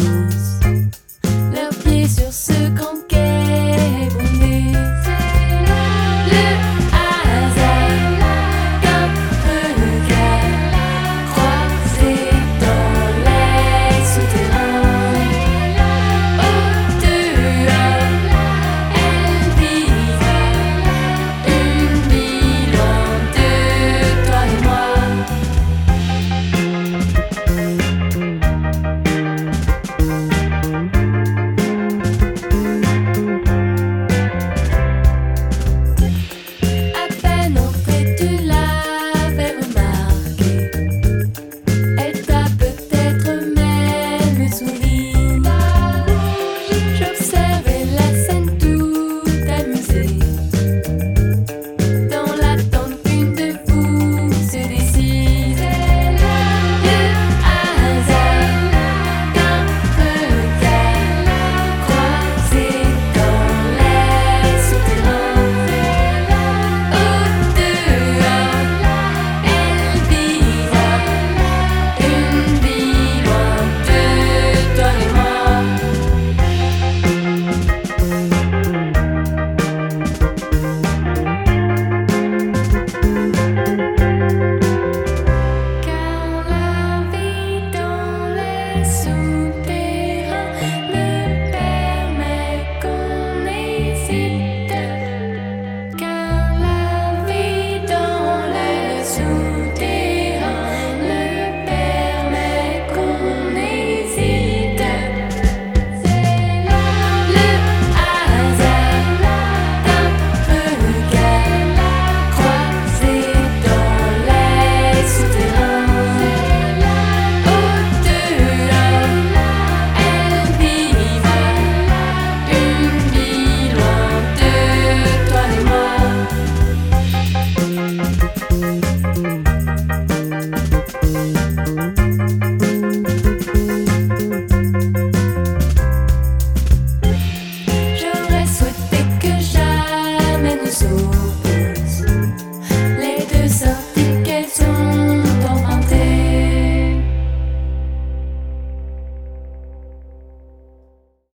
leurs pieds sur ce grand quai bondé. Le hasard d'un regard croisé dans les souterrains. Au dehors, elle vivra une vie loin de toi et moi. À peine entrée, tu l'avais remarqué. Elle t'a peut-être même souri. J'observais la scène tout amusée, dans l'attente qu'une de vous se décide. Le hasard d'un regard croisé dans les souterrains. Au dehors, elle vivra une vie loin de toi et moi. Car la vie dans les souterrains